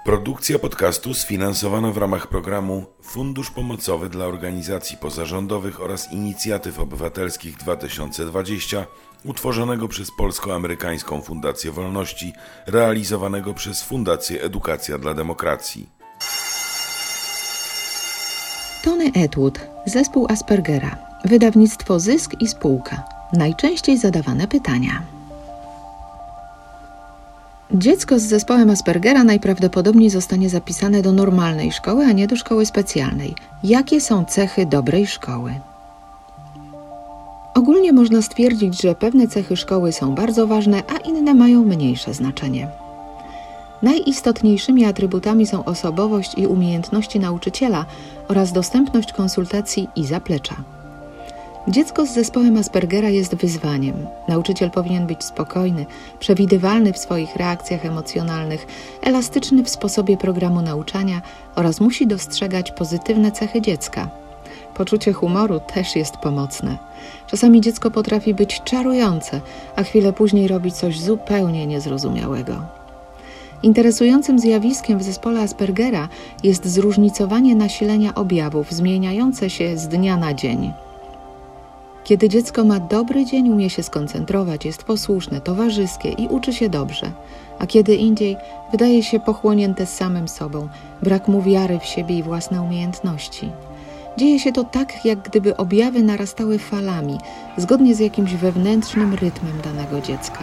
Produkcja podcastu sfinansowana w ramach programu Fundusz Pomocowy dla Organizacji Pozarządowych oraz Inicjatyw Obywatelskich 2020, utworzonego przez Polsko-Amerykańską Fundację Wolności, realizowanego przez Fundację Edukacja dla Demokracji. Tony Attwood, zespół Aspergera, wydawnictwo Zysk i Spółka. Najczęściej zadawane pytania. Dziecko z zespołem Aspergera najprawdopodobniej zostanie zapisane do normalnej szkoły, a nie do szkoły specjalnej. Jakie są cechy dobrej szkoły? Ogólnie można stwierdzić, że pewne cechy szkoły są bardzo ważne, a inne mają mniejsze znaczenie. Najistotniejszymi atrybutami są osobowość i umiejętności nauczyciela oraz dostępność konsultacji i zaplecza. Dziecko z zespołem Aspergera jest wyzwaniem. Nauczyciel powinien być spokojny, przewidywalny w swoich reakcjach emocjonalnych, elastyczny w sposobie programu nauczania oraz musi dostrzegać pozytywne cechy dziecka. Poczucie humoru też jest pomocne. Czasami dziecko potrafi być czarujące, a chwilę później robi coś zupełnie niezrozumiałego. Interesującym zjawiskiem w zespole Aspergera jest zróżnicowanie nasilenia objawów, zmieniające się z dnia na dzień. Kiedy dziecko ma dobry dzień, umie się skoncentrować, jest posłuszne, towarzyskie i uczy się dobrze, a kiedy indziej wydaje się pochłonięte samym sobą, brak mu wiary w siebie i własne umiejętności. Dzieje się to tak, jak gdyby objawy narastały falami, zgodnie z jakimś wewnętrznym rytmem danego dziecka.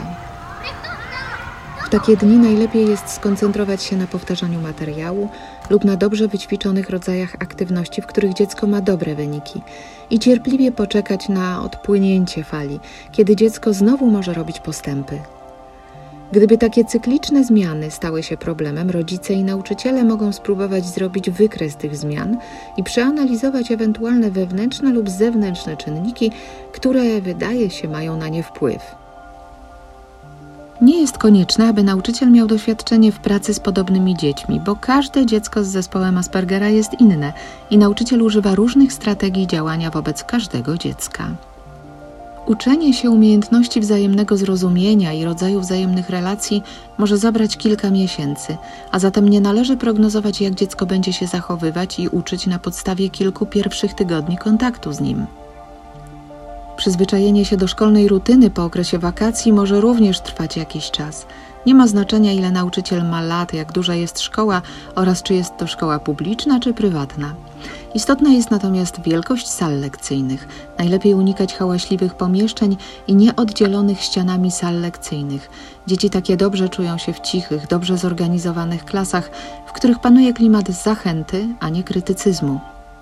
W takie dni najlepiej jest skoncentrować się na powtarzaniu materiału lub na dobrze wyćwiczonych rodzajach aktywności, w których dziecko ma dobre wyniki i cierpliwie poczekać na odpłynięcie fali, kiedy dziecko znowu może robić postępy. Gdyby takie cykliczne zmiany stały się problemem, rodzice i nauczyciele mogą spróbować zrobić wykres tych zmian i przeanalizować ewentualne wewnętrzne lub zewnętrzne czynniki, które wydaje się mają na nie wpływ. Nie jest konieczne, aby nauczyciel miał doświadczenie w pracy z podobnymi dziećmi, bo każde dziecko z zespołem Aspergera jest inne i nauczyciel używa różnych strategii działania wobec każdego dziecka. Uczenie się umiejętności wzajemnego zrozumienia i rodzaju wzajemnych relacji może zabrać kilka miesięcy, a zatem nie należy prognozować, jak dziecko będzie się zachowywać i uczyć na podstawie kilku pierwszych tygodni kontaktu z nim. Przyzwyczajenie się do szkolnej rutyny po okresie wakacji może również trwać jakiś czas. Nie ma znaczenia, ile nauczyciel ma lat, jak duża jest szkoła oraz czy jest to szkoła publiczna czy prywatna. Istotna jest natomiast wielkość sal lekcyjnych. Najlepiej unikać hałaśliwych pomieszczeń i nieoddzielonych ścianami sal lekcyjnych. Dzieci takie dobrze czują się w cichych, dobrze zorganizowanych klasach, w których panuje klimat zachęty, a nie krytycyzmu.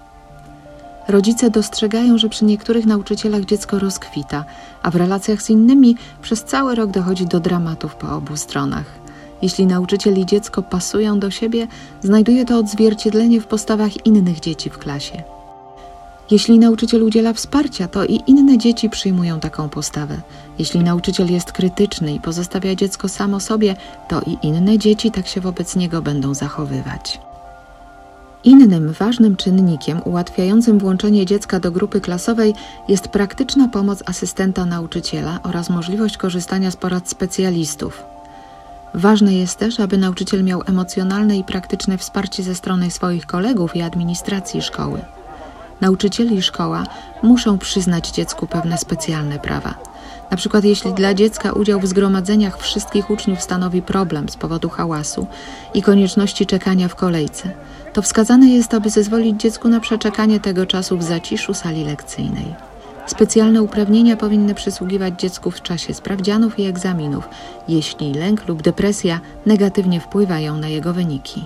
Rodzice dostrzegają, że przy niektórych nauczycielach dziecko rozkwita, a w relacjach z innymi przez cały rok dochodzi do dramatów po obu stronach. Jeśli nauczyciel i dziecko pasują do siebie, znajduje to odzwierciedlenie w postawach innych dzieci w klasie. Jeśli nauczyciel udziela wsparcia, to i inne dzieci przyjmują taką postawę. Jeśli nauczyciel jest krytyczny i pozostawia dziecko samo sobie, to i inne dzieci tak się wobec niego będą zachowywać. Innym ważnym czynnikiem ułatwiającym włączenie dziecka do grupy klasowej jest praktyczna pomoc asystenta nauczyciela oraz możliwość korzystania z porad specjalistów. Ważne jest też, aby nauczyciel miał emocjonalne i praktyczne wsparcie ze strony swoich kolegów i administracji szkoły. Nauczyciel i szkoła muszą przyznać dziecku pewne specjalne prawa. Na przykład jeśli dla dziecka udział w zgromadzeniach wszystkich uczniów stanowi problem z powodu hałasu i konieczności czekania w kolejce, to wskazane jest, aby zezwolić dziecku na przeczekanie tego czasu w zaciszu sali lekcyjnej. Specjalne uprawnienia powinny przysługiwać dziecku w czasie sprawdzianów i egzaminów, jeśli lęk lub depresja negatywnie wpływają na jego wyniki.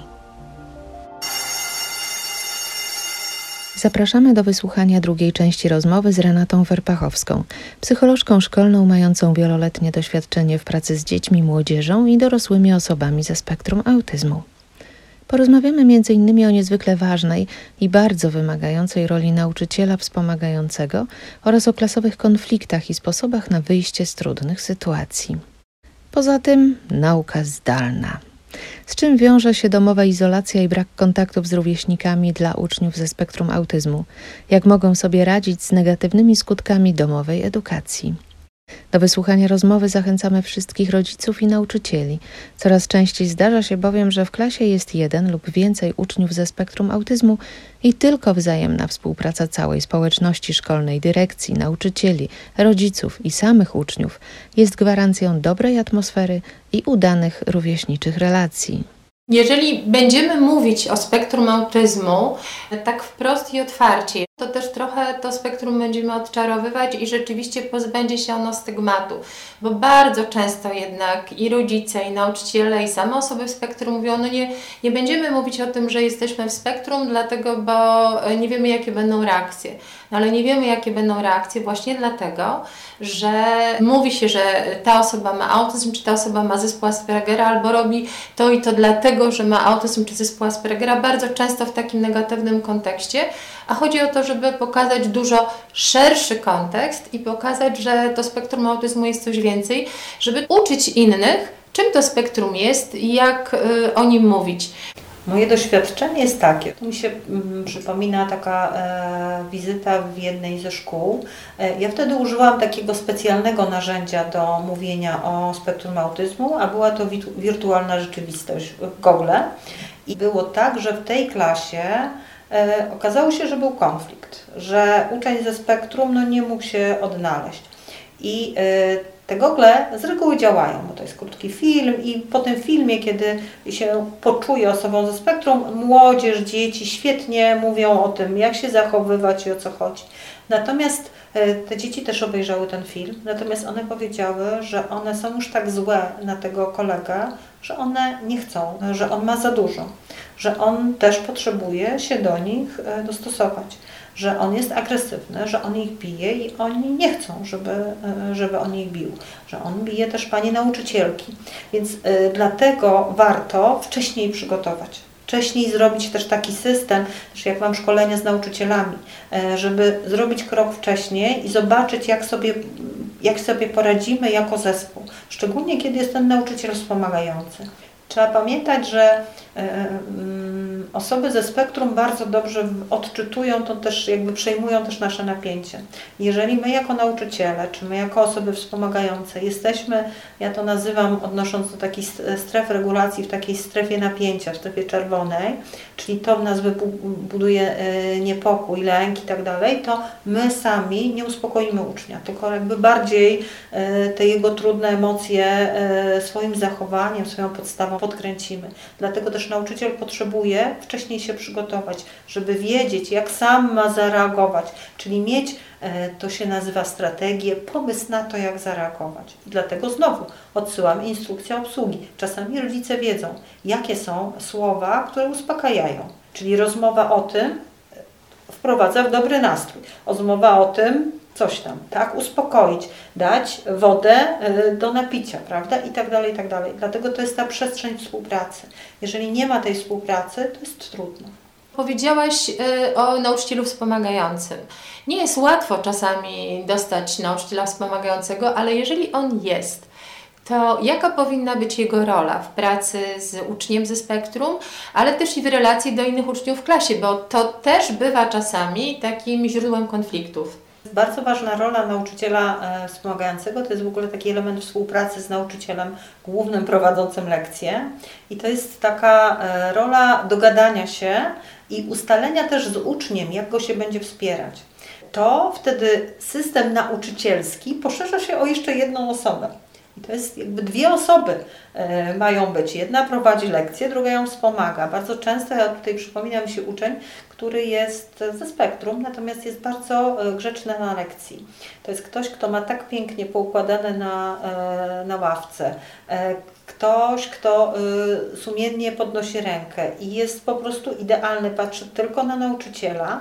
Zapraszamy do wysłuchania drugiej części rozmowy z Renatą Werpachowską, psycholożką szkolną mającą wieloletnie doświadczenie w pracy z dziećmi, młodzieżą i dorosłymi osobami ze spektrum autyzmu. Porozmawiamy m.in. o niezwykle ważnej i bardzo wymagającej roli nauczyciela wspomagającego oraz o klasowych konfliktach i sposobach na wyjście z trudnych sytuacji. Poza tym nauka zdalna. Z czym wiąże się domowa izolacja i brak kontaktów z rówieśnikami dla uczniów ze spektrum autyzmu? Jak mogą sobie radzić z negatywnymi skutkami domowej edukacji? Do wysłuchania rozmowy zachęcamy wszystkich rodziców i nauczycieli. Coraz częściej zdarza się bowiem, że w klasie jest jeden lub więcej uczniów ze spektrum autyzmu i tylko wzajemna współpraca całej społeczności szkolnej, dyrekcji, nauczycieli, rodziców i samych uczniów jest gwarancją dobrej atmosfery i udanych rówieśniczych relacji. Jeżeli będziemy mówić o spektrum autyzmu tak wprost i otwarcie, to też trochę to spektrum będziemy odczarowywać i rzeczywiście pozbędzie się ono stygmatu, bo bardzo często jednak i rodzice, i nauczyciele, i same osoby w spektrum mówią, nie będziemy mówić o tym, że jesteśmy w spektrum, dlatego, bo nie wiemy, jakie będą reakcje. No ale nie wiemy, jakie będą reakcje właśnie dlatego, że mówi się, że ta osoba ma autyzm, czy ta osoba ma zespół Aspergera, albo robi to i to dlatego, że ma autyzm czy zespół Aspergera, bardzo często w takim negatywnym kontekście, a chodzi o to, żeby pokazać dużo szerszy kontekst i pokazać, że to spektrum autyzmu jest coś więcej, żeby uczyć innych, czym to spektrum jest i jak o nim mówić. Moje doświadczenie jest takie, tu mi się przypomina taka wizyta w jednej ze szkół. Ja wtedy używałam takiego specjalnego narzędzia do mówienia o spektrum autyzmu, a była to wirtualna rzeczywistość w Google. I było tak, że w tej klasie okazało się, że był konflikt, że uczeń ze spektrum nie mógł się odnaleźć. I te gogle z reguły działają, bo to jest krótki film i po tym filmie, kiedy się poczuje osobą ze spektrum, młodzież, dzieci świetnie mówią o tym, jak się zachowywać i o co chodzi. Natomiast te dzieci też obejrzały ten film, natomiast one powiedziały, że one są już tak złe na tego kolegę, że one nie chcą, że on ma za dużo, że on też potrzebuje się do nich dostosować, że on jest agresywny, że on ich bije i oni nie chcą, żeby on ich bił, że on bije też pani nauczycielki. Więc dlatego warto wcześniej przygotować. Wcześniej zrobić też taki system, też jak mam szkolenia z nauczycielami, żeby zrobić krok wcześniej i zobaczyć, jak sobie poradzimy jako zespół. Szczególnie kiedy jest ten nauczyciel wspomagający. Trzeba pamiętać, że osoby ze spektrum bardzo dobrze odczytują to też, jakby przejmują też nasze napięcie. Jeżeli my jako nauczyciele, czy my jako osoby wspomagające jesteśmy, ja to nazywam, odnosząc do takich stref regulacji, w takiej strefie napięcia, w strefie czerwonej, czyli to w nas buduje niepokój, lęk i tak dalej, to my sami nie uspokoimy ucznia, tylko jakby bardziej te jego trudne emocje swoim zachowaniem, swoją podstawą podkręcimy. Dlatego też nauczyciel potrzebuje wcześniej się przygotować, żeby wiedzieć, jak sam ma zareagować, czyli mieć, to się nazywa strategię, pomysł na to, jak zareagować. I dlatego znowu odsyłam instrukcję obsługi. Czasami rodzice wiedzą, jakie są słowa, które uspokajają, czyli rozmowa o tym wprowadza w dobry nastrój. Rozmowa o tym, coś tam, tak, uspokoić, dać wodę do napicia, prawda, i tak dalej, i tak dalej. Dlatego to jest ta przestrzeń współpracy. Jeżeli nie ma tej współpracy, to jest trudno. Powiedziałaś o nauczycielu wspomagającym. Nie jest łatwo czasami dostać nauczyciela wspomagającego, ale jeżeli on jest, to jaka powinna być jego rola w pracy z uczniem ze spektrum, ale też i w relacji do innych uczniów w klasie, bo to też bywa czasami takim źródłem konfliktów. Bardzo ważna rola nauczyciela wspomagającego to jest w ogóle taki element współpracy z nauczycielem głównym prowadzącym lekcję i to jest taka rola dogadania się i ustalenia też z uczniem, jak go się będzie wspierać. To wtedy system nauczycielski poszerza się o jeszcze jedną osobę. I to jest jakby dwie osoby mają być. Jedna prowadzi lekcję, druga ją wspomaga. Bardzo często, ja tutaj przypominam się uczeń, który jest ze spektrum, natomiast jest bardzo grzeczny na lekcji. To jest ktoś, kto ma tak pięknie poukładane na ławce. Ktoś, kto sumiennie podnosi rękę i jest po prostu idealny, patrzy tylko na nauczyciela.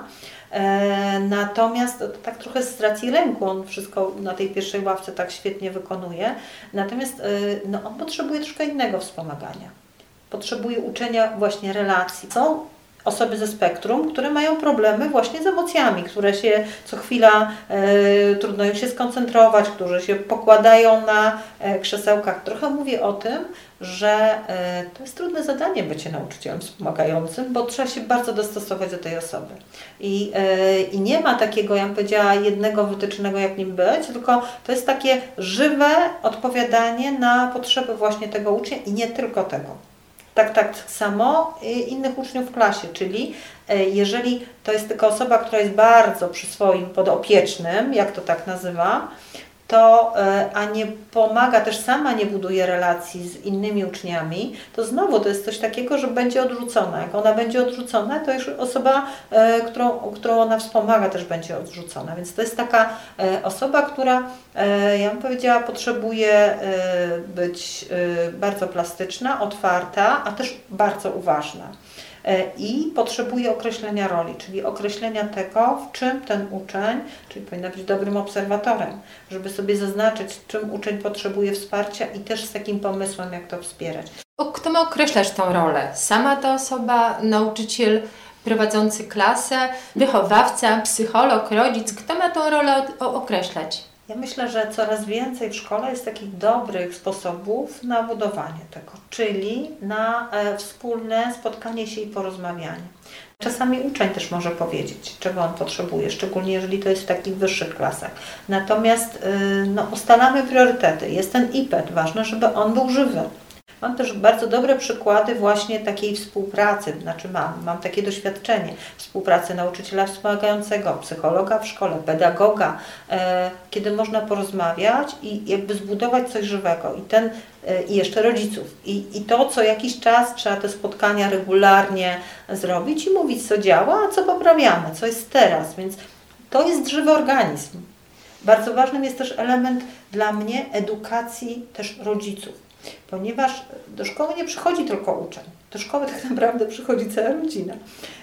Natomiast to tak trochę z racji lęku on wszystko na tej pierwszej ławce tak świetnie wykonuje. Natomiast on potrzebuje troszkę innego wspomagania. Potrzebuje uczenia właśnie relacji. Są osoby ze spektrum, które mają problemy właśnie z emocjami, które się co chwila trudno im się skoncentrować, którzy się pokładają na krzesełkach. Trochę mówię o tym, że to jest trudne zadanie bycie nauczycielem wspomagającym, bo trzeba się bardzo dostosować do tej osoby. I nie ma takiego, jak powiedziała, jednego wytycznego, jak nim być, tylko to jest takie żywe odpowiadanie na potrzeby właśnie tego ucznia i nie tylko tego. Tak samo innych uczniów w klasie, czyli jeżeli to jest tylko osoba, która jest bardzo przy swoim podopiecznym, jak to tak nazywam, to, a nie pomaga, też sama nie buduje relacji z innymi uczniami, to znowu to jest coś takiego, że będzie odrzucona. Jak ona będzie odrzucona, to już osoba, którą ona wspomaga, też będzie odrzucona. Więc to jest taka osoba, która, ja bym powiedziała, potrzebuje być bardzo plastyczna, otwarta, a też bardzo uważna. I potrzebuje określenia roli, czyli określenia tego, w czym ten uczeń, czyli powinna być dobrym obserwatorem, żeby sobie zaznaczyć, czym uczeń potrzebuje wsparcia i też z takim pomysłem, jak to wspierać. Kto ma określać tą rolę? Sama ta osoba, nauczyciel prowadzący klasę, wychowawca, psycholog, rodzic? Kto ma tą rolę określać? Ja myślę, że coraz więcej w szkole jest takich dobrych sposobów na budowanie tego, czyli na wspólne spotkanie się i porozmawianie. Czasami uczeń też może powiedzieć, czego on potrzebuje, szczególnie jeżeli to jest w takich wyższych klasach. Natomiast ustalamy priorytety. Jest ten IPET, ważne, żeby on był żywy. Mam też bardzo dobre przykłady właśnie takiej współpracy, mam takie doświadczenie współpracy nauczyciela wspomagającego, psychologa w szkole, pedagoga, kiedy można porozmawiać i jakby zbudować coś żywego i jeszcze rodziców. I to co jakiś czas trzeba te spotkania regularnie zrobić i mówić, co działa, a co poprawiamy, co jest teraz, więc to jest żywy organizm. Bardzo ważnym jest też element dla mnie edukacji też rodziców. Ponieważ do szkoły nie przychodzi tylko uczeń, do szkoły tak naprawdę przychodzi cała rodzina.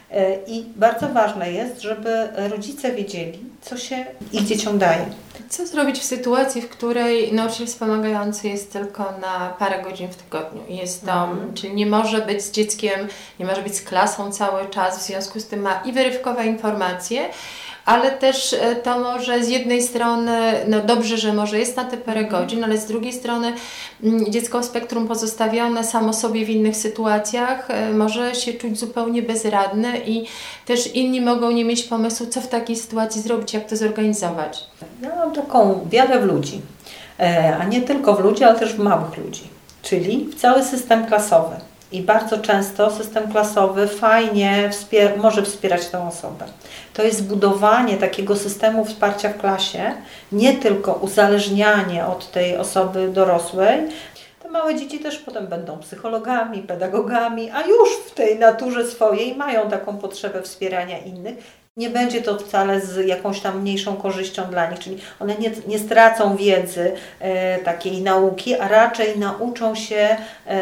I bardzo ważne jest, żeby rodzice wiedzieli, co się ich dzieciom daje. Co zrobić w sytuacji, w której nauczyciel wspomagający jest tylko na parę godzin w tygodniu? Czyli nie może być z dzieckiem, nie może być z klasą cały czas, w związku z tym ma i weryfikować informacje, ale też to może z jednej strony, dobrze, że może jest na te parę godzin, ale z drugiej strony dziecko w spektrum pozostawione samo sobie w innych sytuacjach może się czuć zupełnie bezradne i też inni mogą nie mieć pomysłu, co w takiej sytuacji zrobić, jak to zorganizować. Ja mam taką wiarę w ludzi, a nie tylko w ludzi, ale też w małych ludzi, czyli w cały system klasowy. I bardzo często system klasowy fajnie może wspierać tę osobę. To jest budowanie takiego systemu wsparcia w klasie, nie tylko uzależnianie od tej osoby dorosłej. Te małe dzieci też potem będą psychologami, pedagogami, a już w tej naturze swojej mają taką potrzebę wspierania innych. Nie będzie to wcale z jakąś tam mniejszą korzyścią dla nich, czyli one nie stracą wiedzy takiej nauki, a raczej nauczą się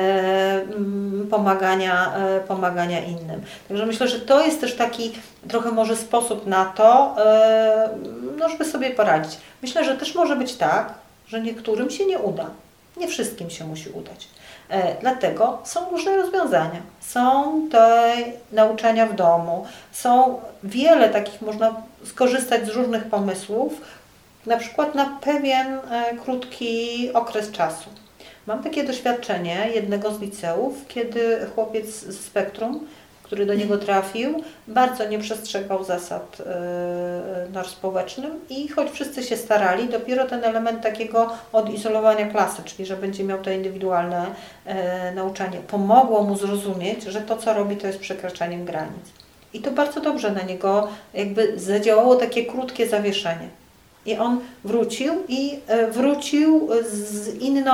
pomagania innym. Także myślę, że to jest też taki trochę może sposób na to, żeby sobie poradzić. Myślę, że też może być tak, że niektórym się nie uda. Nie wszystkim się musi udać. Dlatego są różne rozwiązania. Są te nauczania w domu, są wiele takich, można skorzystać z różnych pomysłów, na przykład na pewien krótki okres czasu. Mam takie doświadczenie jednego z liceów, kiedy chłopiec z spektrum, który do niego trafił, bardzo nie przestrzegał zasad norm społecznych i choć wszyscy się starali, dopiero ten element takiego odizolowania klasy, czyli że będzie miał to indywidualne nauczanie, pomogło mu zrozumieć, że to, co robi, to jest przekraczaniem granic. I to bardzo dobrze na niego jakby zadziałało takie krótkie zawieszenie. I on wrócił z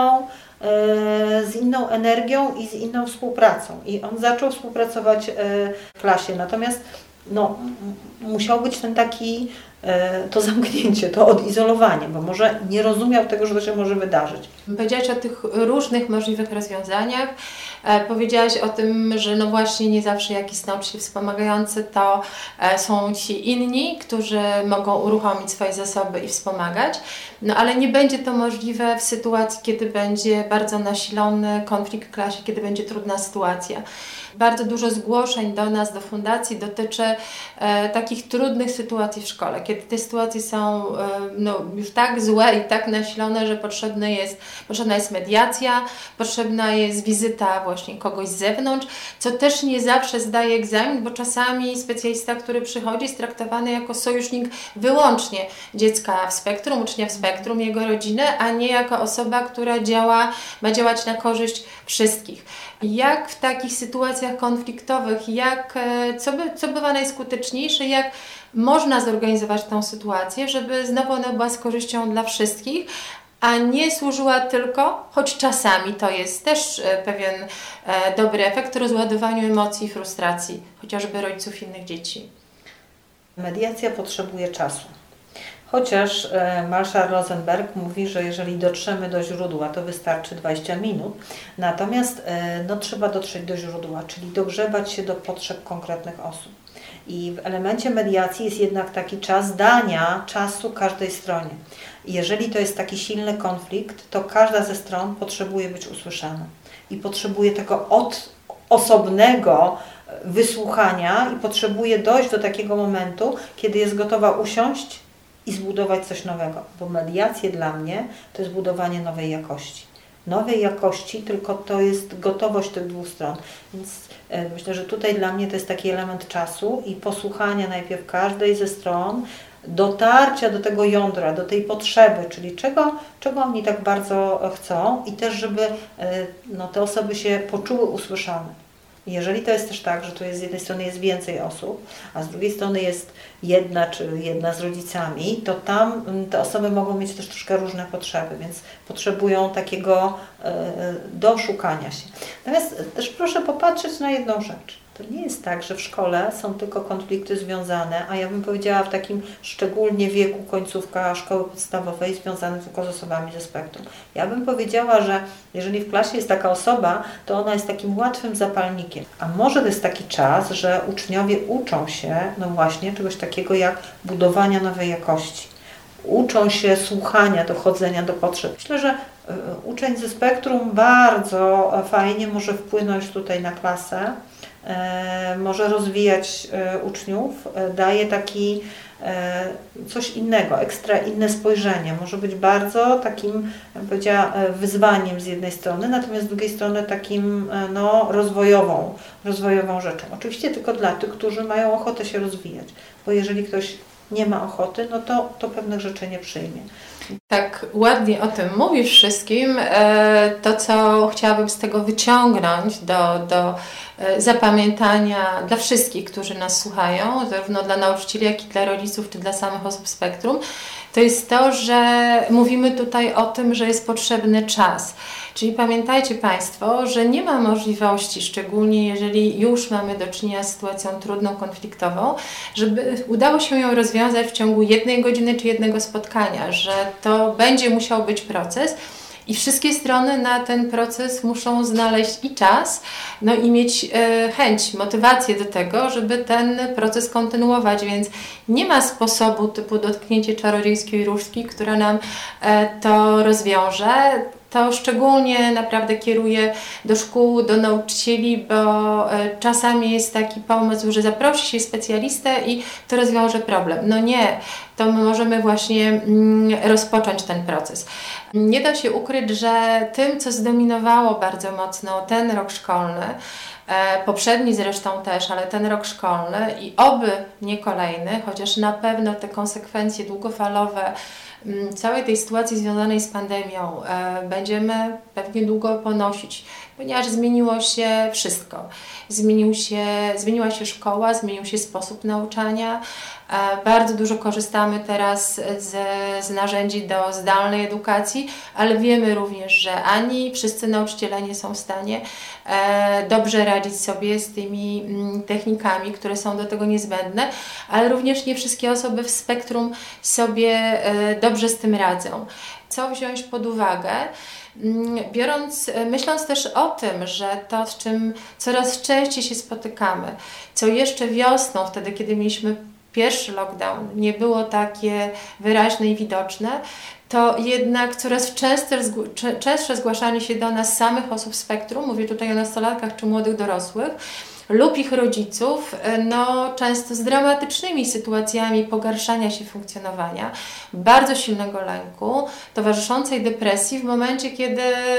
inną energią i z inną współpracą. I on zaczął współpracować w klasie. Natomiast musiał być ten taki to zamknięcie, to odizolowanie, bo może nie rozumiał tego, że to się może wydarzyć. Powiedziałaś o tych różnych możliwych rozwiązaniach. Powiedziałaś o tym, że no właśnie nie zawsze jak jest nauczyciel wspomagający, to są ci inni, którzy mogą uruchomić swoje zasoby i wspomagać, no ale nie będzie to możliwe w sytuacji, kiedy będzie bardzo nasilony konflikt w klasie, kiedy będzie trudna sytuacja. Bardzo dużo zgłoszeń do nas, do fundacji dotyczy takich trudnych sytuacji w szkole, kiedy te sytuacje są już tak złe i tak nasilone, że potrzebna jest mediacja, potrzebna jest wizyta właśnie kogoś z zewnątrz, co też nie zawsze zdaje egzamin, bo czasami specjalista, który przychodzi, jest traktowany jako sojusznik wyłącznie dziecka w spektrum, ucznia w spektrum, jego rodziny, a nie jako osoba, która ma działać na korzyść wszystkich. Jak w takich sytuacjach konfliktowych, co bywa najskuteczniejsze, jak można zorganizować tę sytuację, żeby znowu ona była z korzyścią dla wszystkich, a nie służyła tylko, choć czasami to jest też pewien dobry efekt, rozładowaniu emocji i frustracji, chociażby rodziców innych dzieci. Mediacja potrzebuje czasu. Chociaż Marshall Rosenberg mówi, że jeżeli dotrzemy do źródła, to wystarczy 20 minut. Natomiast trzeba dotrzeć do źródła, czyli dogrzebać się do potrzeb konkretnych osób. I w elemencie mediacji jest jednak taki czas dania czasu każdej stronie. I jeżeli to jest taki silny konflikt, to każda ze stron potrzebuje być usłyszana. I potrzebuje tego osobnego wysłuchania i potrzebuje dojść do takiego momentu, kiedy jest gotowa usiąść i zbudować coś nowego, bo mediacje dla mnie to jest budowanie nowej jakości. Nowej jakości, tylko to jest gotowość tych dwóch stron. Więc myślę, że tutaj dla mnie to jest taki element czasu i posłuchania najpierw każdej ze stron, dotarcia do tego jądra, do tej potrzeby, czyli czego oni tak bardzo chcą i też, żeby te osoby się poczuły usłyszane. Jeżeli to jest też tak, że tu jest z jednej strony jest więcej osób, a z drugiej strony jest jedna czy jedna z rodzicami, to tam te osoby mogą mieć też troszkę różne potrzeby, więc potrzebują takiego doszukania się. Natomiast też proszę popatrzeć na jedną rzecz. To nie jest tak, że w szkole są tylko konflikty związane, a ja bym powiedziała w takim szczególnie wieku końcówka szkoły podstawowej związane tylko z osobami ze spektrum. Ja bym powiedziała, że jeżeli w klasie jest taka osoba, to ona jest takim łatwym zapalnikiem. A może to jest taki czas, że uczniowie uczą się właśnie czegoś takiego jak budowania nowej jakości. Uczą się słuchania, dochodzenia do potrzeb. Myślę, że uczeń ze spektrum bardzo fajnie może wpłynąć tutaj na klasę, może rozwijać uczniów, daje taki coś innego, ekstra inne spojrzenie. Może być bardzo takim, bym powiedziała, wyzwaniem z jednej strony, natomiast z drugiej strony takim rozwojową rzeczą. Oczywiście tylko dla tych, którzy mają ochotę się rozwijać, bo jeżeli ktoś nie ma ochoty, to pewnych rzeczy nie przyjmie. Tak ładnie o tym mówisz wszystkim, to co chciałabym z tego wyciągnąć do zapamiętania dla wszystkich, którzy nas słuchają, zarówno dla nauczycieli, jak i dla rodziców, czy dla samych osób spektrum, to jest to, że mówimy tutaj o tym, że jest potrzebny czas. Czyli pamiętajcie Państwo, że nie ma możliwości, szczególnie jeżeli już mamy do czynienia z sytuacją trudną, konfliktową, żeby udało się ją rozwiązać w ciągu 1 godziny czy jednego spotkania, że to będzie musiał być proces i wszystkie strony na ten proces muszą znaleźć i czas, i mieć chęć, motywację do tego, żeby ten proces kontynuować, więc nie ma sposobu typu dotknięcie czarodziejskiej różdżki, która nam to rozwiąże. To szczególnie naprawdę kieruję do szkół, do nauczycieli, bo czasami jest taki pomysł, że zaprosi się specjalistę i to rozwiąże problem. Nie, to my możemy właśnie rozpocząć ten proces. Nie da się ukryć, że tym, co zdominowało bardzo mocno ten rok szkolny, poprzedni zresztą też, ale ten rok szkolny i oby nie kolejny, chociaż na pewno te konsekwencje długofalowe całej tej sytuacji związanej z pandemią będziemy pewnie długo ponosić. ponieważ zmieniło się wszystko. Zmieniła się szkoła, zmienił się sposób nauczania. Bardzo dużo korzystamy teraz z narzędzi do zdalnej edukacji, ale wiemy również, że ani wszyscy nauczyciele nie są w stanie dobrze radzić sobie z tymi technikami, które są do tego niezbędne, ale również nie wszystkie osoby w spektrum sobie dobrze z tym radzą. Co wziąć pod uwagę? Myśląc też o tym, że to, z czym coraz częściej się spotykamy, co jeszcze wiosną, wtedy kiedy mieliśmy pierwszy lockdown, nie było takie wyraźne i widoczne, to jednak coraz częstsze zgłaszanie się do nas samych osób w spektrum, mówię tutaj o nastolatkach czy młodych dorosłych, lub ich rodziców, często z dramatycznymi sytuacjami pogarszania się funkcjonowania, bardzo silnego lęku, towarzyszącej depresji w momencie, kiedy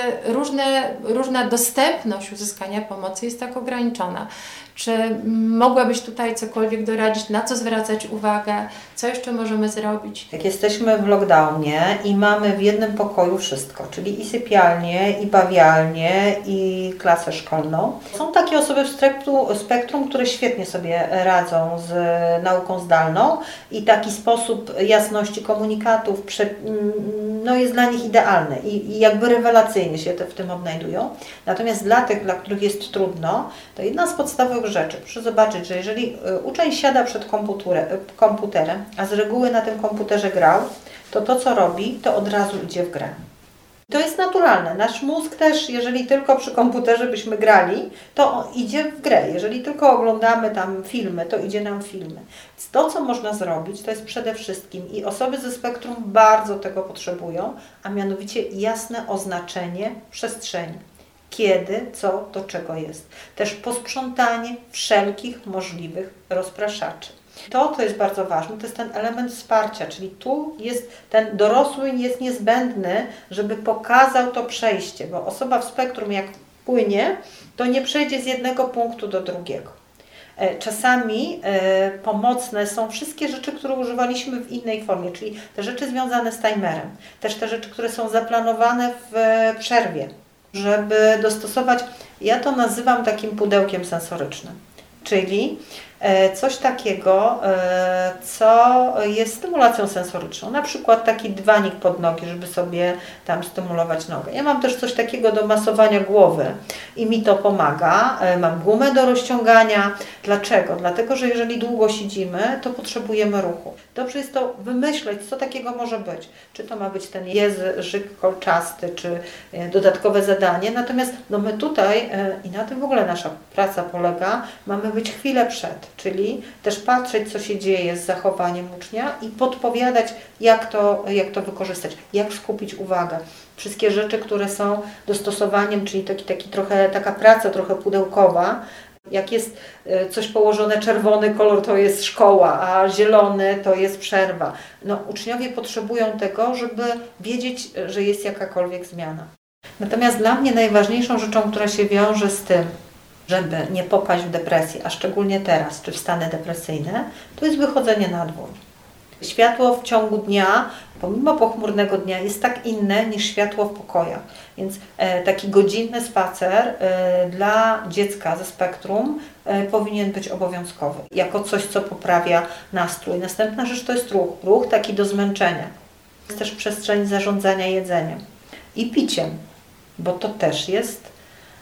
różna dostępność uzyskania pomocy jest tak ograniczona. Czy mogłabyś tutaj cokolwiek doradzić, na co zwracać uwagę, co jeszcze możemy zrobić? Jak jesteśmy w lockdownie i mamy w jednym pokoju wszystko, czyli i sypialnię, i bawialnię, i klasę szkolną. Są takie osoby w spektrum, które świetnie sobie radzą z nauką zdalną i taki sposób jasności komunikatów jest dla nich idealny i jakby rewelacyjnie się w tym odnajdują. Natomiast dla tych, dla których jest trudno, to jedna z podstawowych rzeczy. Proszę zobaczyć, że jeżeli uczeń siada przed komputerem, a z reguły na tym komputerze grał, to co robi, to od razu idzie w grę. To jest naturalne. Nasz mózg też, jeżeli tylko przy komputerze byśmy grali, to idzie w grę. Jeżeli tylko oglądamy tam filmy, to idzie nam filmy. Więc to, co można zrobić, to jest przede wszystkim i osoby ze spektrum bardzo tego potrzebują, a mianowicie jasne oznaczenie przestrzeni. Kiedy, co, do czego jest. Też posprzątanie wszelkich możliwych rozpraszaczy. To jest bardzo ważne, to jest ten element wsparcia, czyli tu jest ten dorosły jest niezbędny, żeby pokazał to przejście, bo osoba w spektrum jak płynie, to nie przejdzie z jednego punktu do drugiego. Czasami pomocne są wszystkie rzeczy, które używaliśmy w innej formie, czyli te rzeczy związane z timerem, też te rzeczy, które są zaplanowane w przerwie, żeby dostosować, ja to nazywam takim pudełkiem sensorycznym, czyli coś takiego, co jest stymulacją sensoryczną, na przykład taki dywanik pod nogi, żeby sobie tam stymulować nogę. Ja mam też coś takiego do masowania głowy i mi to pomaga. Mam gumę do rozciągania. Dlaczego? Dlatego, że jeżeli długo siedzimy, to potrzebujemy ruchu. Dobrze jest to wymyśleć, co takiego może być. Czy to ma być ten język kolczasty, czy dodatkowe zadanie. Natomiast my tutaj, i na tym w ogóle nasza praca polega, mamy być chwilę przed. Czyli też patrzeć, co się dzieje z zachowaniem ucznia i podpowiadać, jak to wykorzystać, jak skupić uwagę. Wszystkie rzeczy, które są dostosowaniem, czyli taka praca trochę pudełkowa. Jak jest coś położone, czerwony kolor to jest szkoła, a zielony to jest przerwa. Uczniowie potrzebują tego, żeby wiedzieć, że jest jakakolwiek zmiana. Natomiast dla mnie najważniejszą rzeczą, która się wiąże z tym, żeby nie popaść w depresję, a szczególnie teraz, czy w stany depresyjne, to jest wychodzenie na dwór. Światło w ciągu dnia, pomimo pochmurnego dnia, jest tak inne niż światło w pokojach. Więc taki godzinny spacer dla dziecka ze spektrum powinien być obowiązkowy, jako coś, co poprawia nastrój. Następna rzecz to jest ruch. Ruch taki do zmęczenia. Jest też przestrzeń zarządzania jedzeniem i piciem, bo to też jest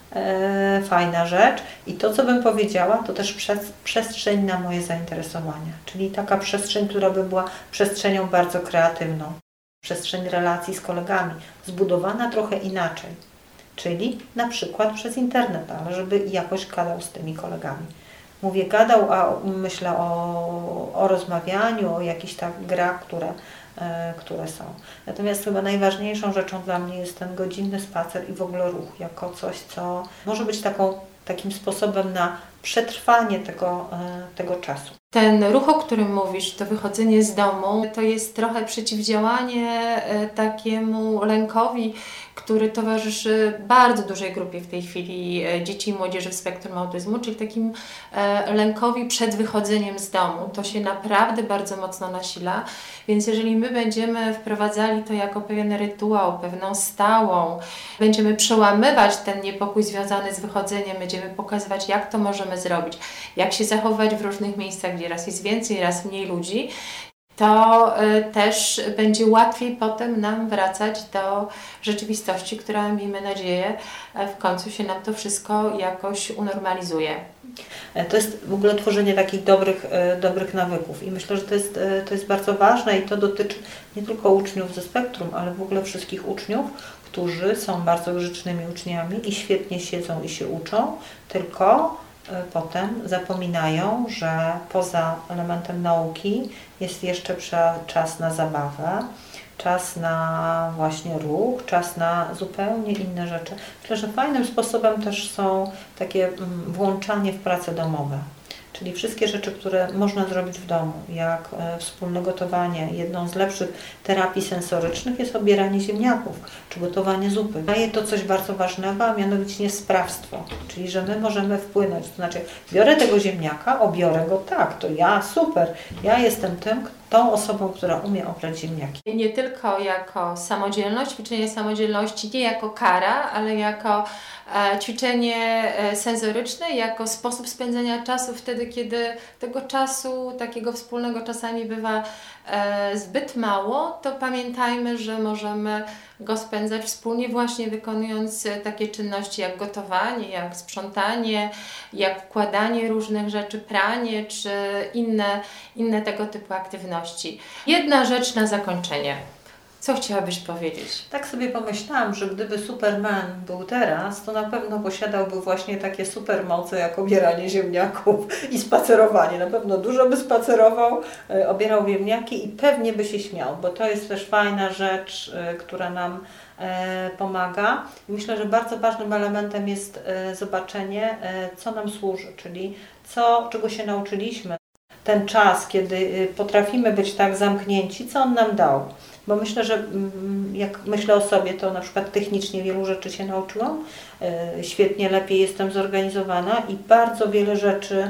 fajna rzecz i to, co bym powiedziała, to też przestrzeń na moje zainteresowania, czyli taka przestrzeń, która by była przestrzenią bardzo kreatywną, przestrzeń relacji z kolegami, zbudowana trochę inaczej, czyli na przykład przez internet, ale żeby jakoś gadał z tymi kolegami. Mówię gadał, a myślę o rozmawianiu, o jakichś grach, które są. Natomiast chyba najważniejszą rzeczą dla mnie jest ten godzinny spacer i w ogóle ruch, jako coś, co może być takim sposobem na przetrwanie tego czasu. Ten ruch, o którym mówisz, to wychodzenie z domu, to jest trochę przeciwdziałanie takiemu lękowi, który towarzyszy bardzo dużej grupie w tej chwili dzieci i młodzieży w spektrum autyzmu, czyli takim lękowi przed wychodzeniem z domu. To się naprawdę bardzo mocno nasila, więc jeżeli my będziemy wprowadzali to jako pewien rytuał, pewną stałą, będziemy przełamywać ten niepokój związany z wychodzeniem, będziemy pokazywać, jak to możemy zrobić, jak się zachować w różnych miejscach, gdzie raz jest więcej, raz mniej ludzi, to też będzie łatwiej potem nam wracać do rzeczywistości, która, miejmy nadzieję, w końcu się nam to wszystko jakoś unormalizuje. To jest w ogóle tworzenie takich dobrych nawyków i myślę, że to jest bardzo ważne i to dotyczy nie tylko uczniów ze spektrum, ale w ogóle wszystkich uczniów, którzy są bardzo grzecznymi uczniami i świetnie siedzą i się uczą, tylko potem zapominają, że poza elementem nauki jest jeszcze czas na zabawę, czas na właśnie ruch, czas na zupełnie inne rzeczy. Myślę, że fajnym sposobem też są takie włączanie w prace domowe. Czyli wszystkie rzeczy, które można zrobić w domu, jak wspólne gotowanie. Jedną z lepszych terapii sensorycznych jest obieranie ziemniaków, czy gotowanie zupy. Daje to coś bardzo ważnego, a mianowicie sprawstwo. Czyli, że my możemy wpłynąć. To znaczy, biorę tego ziemniaka, obiorę go tak, to ja, super, ja jestem tą osobą, która umie obrać ziemniaki. Nie tylko jako samodzielność, ćwiczenie samodzielności, nie jako kara, ale jako ćwiczenie sensoryczne, jako sposób spędzania czasu wtedy, kiedy tego czasu takiego wspólnego czasami bywa zbyt mało, to pamiętajmy, że możemy go spędzać wspólnie właśnie wykonując takie czynności jak gotowanie, jak sprzątanie, jak układanie różnych rzeczy, pranie czy inne tego typu aktywności. Jedna rzecz na zakończenie. Co chciałabyś powiedzieć? Tak sobie pomyślałam, że gdyby Superman był teraz, to na pewno posiadałby właśnie takie supermoce jak obieranie ziemniaków i spacerowanie. Na pewno dużo by spacerował, obierał ziemniaki i pewnie by się śmiał, bo to jest też fajna rzecz, która nam pomaga. I myślę, że bardzo ważnym elementem jest zobaczenie, co nam służy, czyli czego się nauczyliśmy. Ten czas, kiedy potrafimy być tak zamknięci, co on nam dał. Bo myślę, że jak myślę o sobie, to na przykład technicznie wielu rzeczy się nauczyłam, świetnie, lepiej jestem zorganizowana i bardzo wiele rzeczy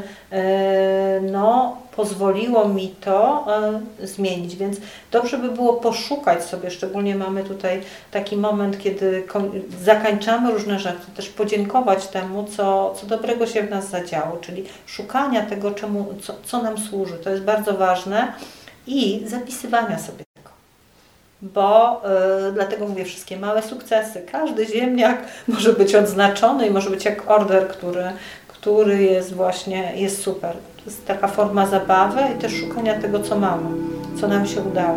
pozwoliło mi to zmienić, więc dobrze by było poszukać sobie, szczególnie mamy tutaj taki moment, kiedy zakańczamy różne rzeczy, też podziękować temu, co dobrego się w nas zadziało, czyli szukania tego, co nam służy, to jest bardzo ważne i zapisywania sobie. Bo dlatego mówię, wszystkie małe sukcesy, każdy ziemniak może być odznaczony i może być jak order, który jest super. To jest taka forma zabawy i też szukania tego, co mamy, co nam się udało.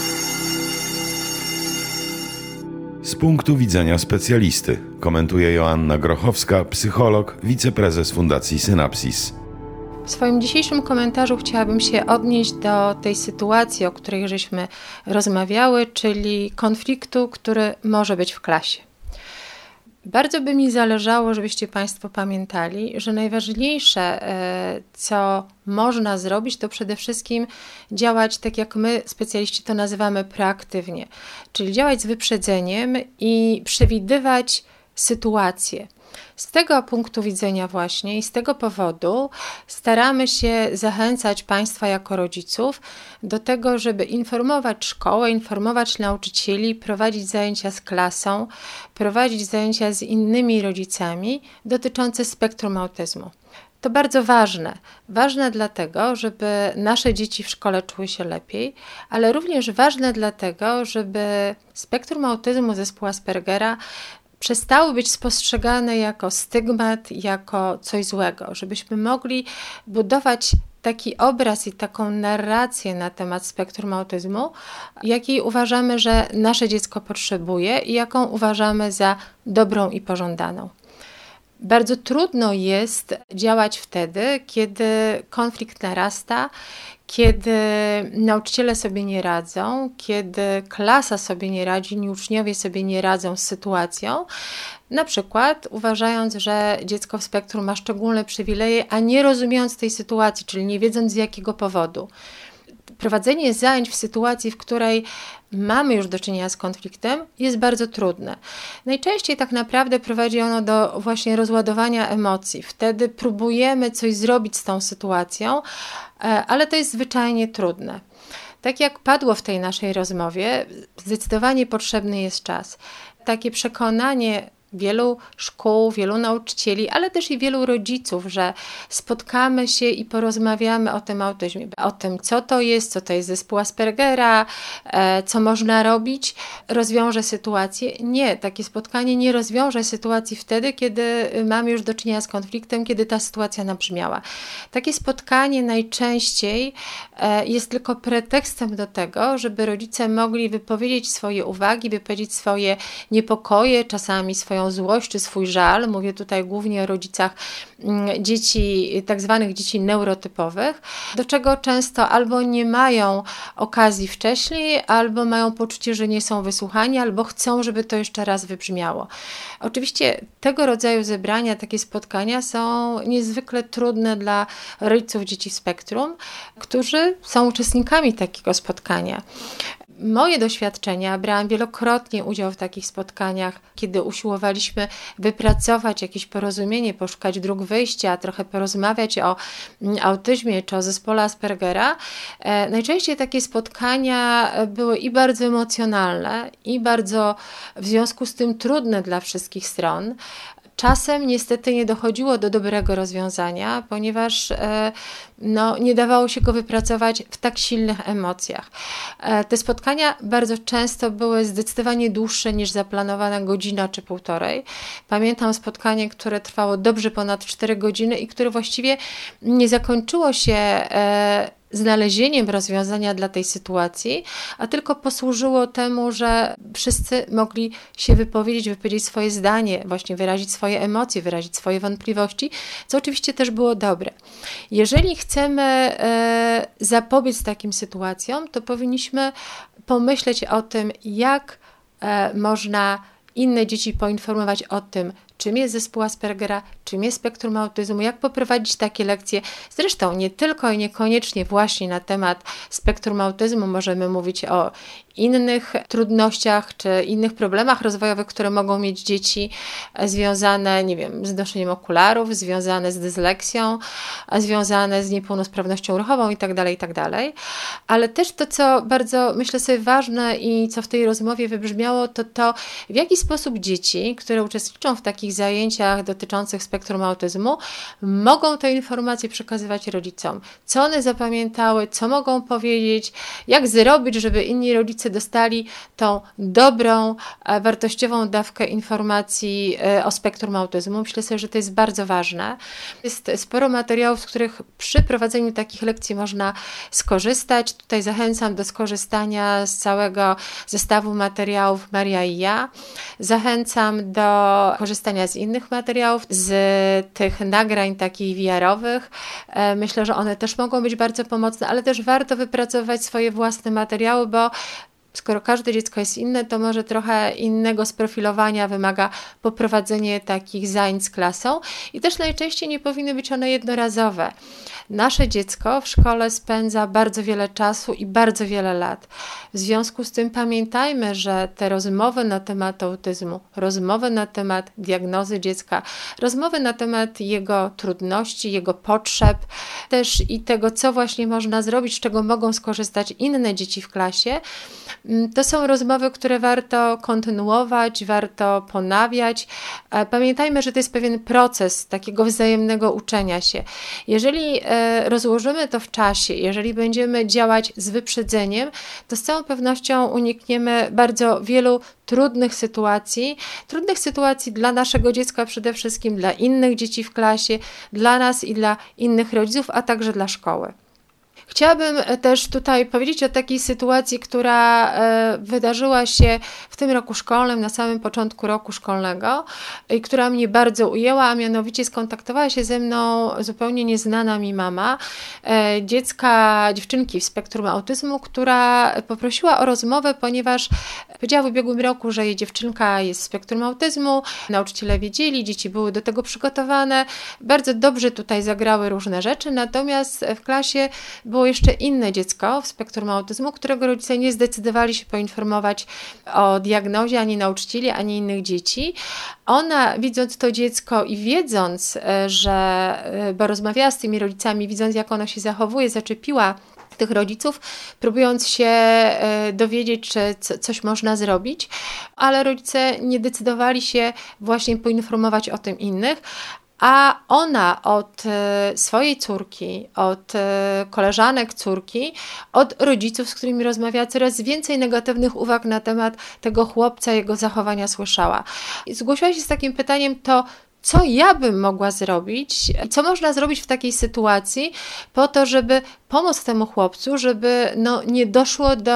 Z punktu widzenia specjalisty, komentuje Joanna Grochowska, psycholog, wiceprezes Fundacji Synapsis. W swoim dzisiejszym komentarzu chciałabym się odnieść do tej sytuacji, o której żeśmy rozmawiały, czyli konfliktu, który może być w klasie. Bardzo by mi zależało, żebyście Państwo pamiętali, że najważniejsze, co można zrobić, to przede wszystkim działać tak, jak my, specjaliści, to nazywamy proaktywnie, czyli działać z wyprzedzeniem i przewidywać sytuacje. Z tego punktu widzenia właśnie i z tego powodu staramy się zachęcać Państwa jako rodziców do tego, żeby informować szkołę, informować nauczycieli, prowadzić zajęcia z klasą, prowadzić zajęcia z innymi rodzicami dotyczące spektrum autyzmu. To bardzo ważne. Ważne dlatego, żeby nasze dzieci w szkole czuły się lepiej, ale również ważne dlatego, żeby spektrum autyzmu, zespół Aspergera przestały być postrzegane jako stygmat, jako coś złego, żebyśmy mogli budować taki obraz i taką narrację na temat spektrum autyzmu, jakiej uważamy, że nasze dziecko potrzebuje i jaką uważamy za dobrą i pożądaną. Bardzo trudno jest działać wtedy, kiedy konflikt narasta, kiedy nauczyciele sobie nie radzą, kiedy klasa sobie nie radzi, uczniowie sobie nie radzą z sytuacją, na przykład uważając, że dziecko w spektrum ma szczególne przywileje, a nie rozumiejąc tej sytuacji, czyli nie wiedząc z jakiego powodu. prowadzenie zajęć w sytuacji, w której mamy już do czynienia z konfliktem, jest bardzo trudne. Najczęściej tak naprawdę prowadzi ono do właśnie rozładowania emocji. Wtedy próbujemy coś zrobić z tą sytuacją, ale to jest zwyczajnie trudne. Tak jak padło w tej naszej rozmowie, zdecydowanie potrzebny jest czas. Takie przekonanie wielu szkół, wielu nauczycieli, ale też i wielu rodziców, że spotkamy się i porozmawiamy o tym autyzmie, o tym, co to jest zespół Aspergera, co można robić, rozwiąże sytuację. Nie, takie spotkanie nie rozwiąże sytuacji wtedy, kiedy mamy już do czynienia z konfliktem, kiedy ta sytuacja nabrzmiała. Takie spotkanie najczęściej jest tylko pretekstem do tego, żeby rodzice mogli wypowiedzieć swoje uwagi, wypowiedzieć swoje niepokoje, czasami swoją złość czy swój żal. Mówię tutaj głównie o rodzicach dzieci, tak zwanych dzieci neurotypowych, do czego często albo nie mają okazji wcześniej, albo mają poczucie, że nie są wysłuchani, albo chcą, żeby to jeszcze raz wybrzmiało. Oczywiście tego rodzaju zebrania, takie spotkania są niezwykle trudne dla rodziców dzieci w spektrum, którzy są uczestnikami takiego spotkania. Moje doświadczenia, brałam wielokrotnie udział w takich spotkaniach, kiedy usiłowaliśmy wypracować jakieś porozumienie, poszukać dróg wyjścia, trochę porozmawiać o autyzmie czy o zespole Aspergera. Najczęściej takie spotkania były i bardzo emocjonalne, i bardzo w związku z tym trudne dla wszystkich stron. Czasem niestety nie dochodziło do dobrego rozwiązania, ponieważ nie dawało się go wypracować w tak silnych emocjach. Te spotkania bardzo często były zdecydowanie dłuższe niż zaplanowana godzina czy półtorej. Pamiętam spotkanie, które trwało dobrze ponad 4 godziny i które właściwie nie zakończyło się znalezieniem rozwiązania dla tej sytuacji, a tylko posłużyło temu, że wszyscy mogli się wypowiedzieć swoje zdanie, właśnie wyrazić swoje emocje, wyrazić swoje wątpliwości, co oczywiście też było dobre. Jeżeli chcemy zapobiec takim sytuacjom, to powinniśmy pomyśleć o tym, jak można inne dzieci poinformować o tym, czym jest zespół Aspergera, czym jest spektrum autyzmu, jak poprowadzić takie lekcje. Zresztą nie tylko i niekoniecznie właśnie na temat spektrum autyzmu możemy mówić o innych trudnościach czy innych problemach rozwojowych, które mogą mieć dzieci związane, z noszeniem okularów, związane z dysleksją, związane z niepełnosprawnością ruchową itd. Ale też to, co bardzo myślę sobie ważne i co w tej rozmowie wybrzmiało, to w jaki sposób dzieci, które uczestniczą w takich zajęciach dotyczących spektrum autyzmu, mogą te informacje przekazywać rodzicom. Co one zapamiętały, co mogą powiedzieć, jak zrobić, żeby inni rodzice dostali tą dobrą, wartościową dawkę informacji o spektrum autyzmu. Myślę sobie, że to jest bardzo ważne. Jest sporo materiałów, z których przy prowadzeniu takich lekcji można skorzystać. Tutaj zachęcam do skorzystania z całego zestawu materiałów Maria i ja. Zachęcam do korzystania z innych materiałów, z tych nagrań takich VR-owych. Myślę, że one też mogą być bardzo pomocne, ale też warto wypracować swoje własne materiały, bo skoro każde dziecko jest inne, to może trochę innego sprofilowania wymaga poprowadzenie takich zajęć z klasą i też najczęściej nie powinny być one jednorazowe. Nasze dziecko w szkole spędza bardzo wiele czasu i bardzo wiele lat. W związku z tym pamiętajmy, że te rozmowy na temat autyzmu, rozmowy na temat diagnozy dziecka, rozmowy na temat jego trudności, jego potrzeb, też i tego, co właśnie można zrobić, z czego mogą skorzystać inne dzieci w klasie, to są rozmowy, które warto kontynuować, warto ponawiać. Pamiętajmy, że to jest pewien proces takiego wzajemnego uczenia się. Jeżeli rozłożymy to w czasie, jeżeli będziemy działać z wyprzedzeniem, to z całą pewnością unikniemy bardzo wielu trudnych sytuacji dla naszego dziecka przede wszystkim, dla innych dzieci w klasie, dla nas i dla innych rodziców, a także dla szkoły. Chciałabym też tutaj powiedzieć o takiej sytuacji, która wydarzyła się w tym roku szkolnym, na samym początku roku szkolnego i która mnie bardzo ujęła, a mianowicie skontaktowała się ze mną zupełnie nieznana mi mama dziewczynki w spektrum autyzmu, która poprosiła o rozmowę, ponieważ powiedziała w ubiegłym roku, że jej dziewczynka jest w spektrum autyzmu, nauczyciele wiedzieli, dzieci były do tego przygotowane, bardzo dobrze tutaj zagrały różne rzeczy, natomiast w klasie było było jeszcze inne dziecko w spektrum autyzmu, którego rodzice nie zdecydowali się poinformować o diagnozie ani nauczycieli, ani innych dzieci. Ona, widząc to dziecko i wiedząc, bo rozmawiała z tymi rodzicami, widząc jak ono się zachowuje, zaczepiła tych rodziców, próbując się dowiedzieć, czy coś można zrobić, ale rodzice nie decydowali się właśnie poinformować o tym innych, a ona od swojej córki, od koleżanek córki, od rodziców, z którymi rozmawiała, coraz więcej negatywnych uwag na temat tego chłopca, jego zachowania słyszała. I zgłosiła się z takim pytaniem, to co ja bym mogła zrobić, co można zrobić w takiej sytuacji po to, żeby pomóc temu chłopcu, żeby nie doszło do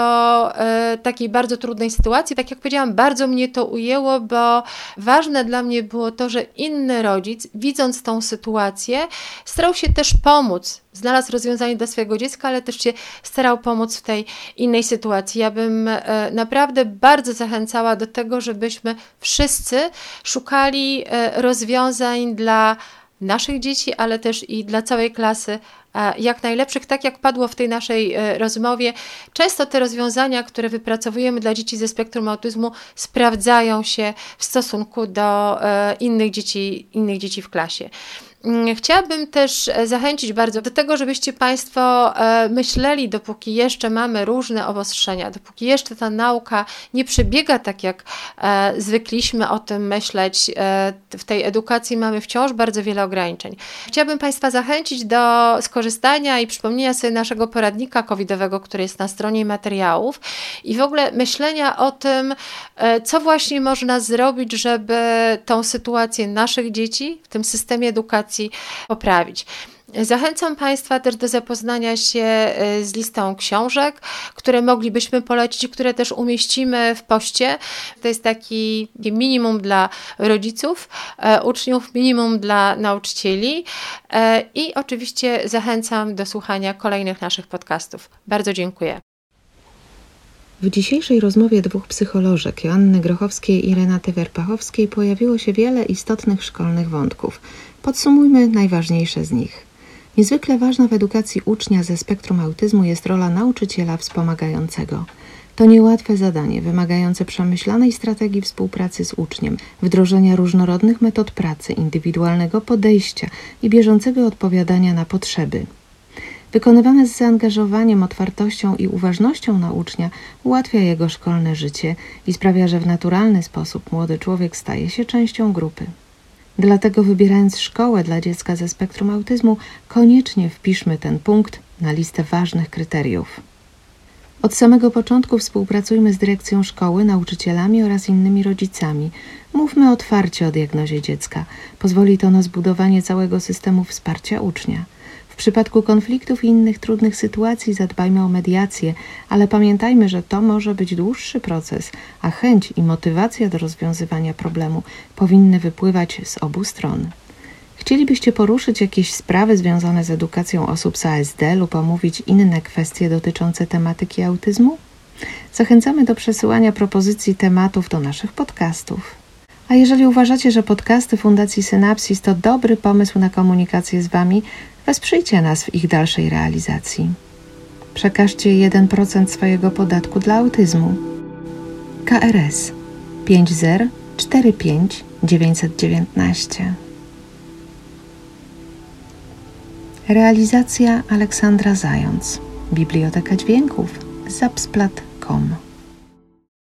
takiej bardzo trudnej sytuacji. Tak jak powiedziałam, bardzo mnie to ujęło, bo ważne dla mnie było to, że inny rodzic, widząc tą sytuację, starał się też pomóc. Znalazł rozwiązanie dla swojego dziecka, ale też się starał pomóc w tej innej sytuacji. Ja bym naprawdę bardzo zachęcała do tego, żebyśmy wszyscy szukali rozwiązań dla naszych dzieci, ale też i dla całej klasy jak najlepszych, tak jak padło w tej naszej rozmowie. Często te rozwiązania, które wypracowujemy dla dzieci ze spektrum autyzmu, sprawdzają się w stosunku do innych dzieci w klasie. Chciałabym też zachęcić bardzo do tego, żebyście Państwo myśleli, dopóki jeszcze mamy różne obostrzenia, dopóki jeszcze ta nauka nie przebiega tak, jak zwykliśmy o tym myśleć. W tej edukacji mamy wciąż bardzo wiele ograniczeń. Chciałabym Państwa zachęcić do skorzystania i przypomnienia sobie naszego poradnika covidowego, który jest na stronie materiałów i w ogóle myślenia o tym, co właśnie można zrobić, żeby tą sytuację naszych dzieci w tym systemie edukacji poprawić. Zachęcam Państwa też do zapoznania się z listą książek, które moglibyśmy polecić, które też umieścimy w poście. To jest takie minimum dla rodziców, uczniów, minimum dla nauczycieli i oczywiście zachęcam do słuchania kolejnych naszych podcastów. Bardzo dziękuję. W dzisiejszej rozmowie dwóch psycholożek, Joanny Grochowskiej i Renaty Werpachowskiej, pojawiło się wiele istotnych szkolnych wątków. Podsumujmy najważniejsze z nich. Niezwykle ważna w edukacji ucznia ze spektrum autyzmu jest rola nauczyciela wspomagającego. To niełatwe zadanie, wymagające przemyślanej strategii współpracy z uczniem, wdrożenia różnorodnych metod pracy, indywidualnego podejścia i bieżącego odpowiadania na potrzeby. Wykonywane z zaangażowaniem, otwartością i uważnością na ucznia ułatwia jego szkolne życie i sprawia, że w naturalny sposób młody człowiek staje się częścią grupy. Dlatego wybierając szkołę dla dziecka ze spektrum autyzmu, koniecznie wpiszmy ten punkt na listę ważnych kryteriów. Od samego początku współpracujmy z dyrekcją szkoły, nauczycielami oraz innymi rodzicami. Mówmy otwarcie o diagnozie dziecka. Pozwoli to na zbudowanie całego systemu wsparcia ucznia. W przypadku konfliktów i innych trudnych sytuacji zadbajmy o mediację, ale pamiętajmy, że to może być dłuższy proces, a chęć i motywacja do rozwiązywania problemu powinny wypływać z obu stron. Chcielibyście poruszyć jakieś sprawy związane z edukacją osób z ASD lub omówić inne kwestie dotyczące tematyki autyzmu? Zachęcamy do przesyłania propozycji tematów do naszych podcastów. A jeżeli uważacie, że podcasty Fundacji Synapsis to dobry pomysł na komunikację z Wami, wesprzyjcie nas w ich dalszej realizacji. Przekażcie 1% swojego podatku dla autyzmu. KRS 5045 919. Realizacja Aleksandra Zając. Biblioteka Dźwięków zapsplat.com